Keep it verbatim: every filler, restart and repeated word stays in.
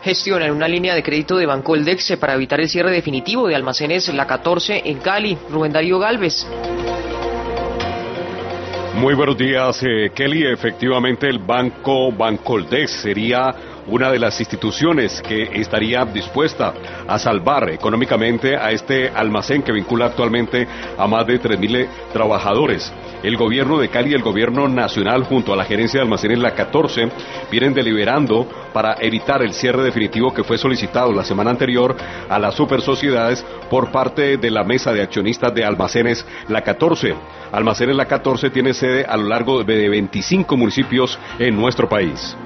gestionan una línea de crédito de Bancoldex para evitar el cierre definitivo de almacenes La catorce en Cali. Rubén Darío Galvez. Muy buenos días, eh, Kelly. Efectivamente, el banco Bancoldex sería una de las instituciones que estaría dispuesta a salvar económicamente a este almacén que vincula actualmente a más de tres mil trabajadores. El gobierno de Cali y el gobierno nacional, junto a la gerencia de almacenes La catorce, vienen deliberando para evitar el cierre definitivo que fue solicitado la semana anterior a las supersociedades por parte de la mesa de accionistas de almacenes La catorce. Almacenes La catorce tiene sede a lo largo de veinticinco municipios en nuestro país.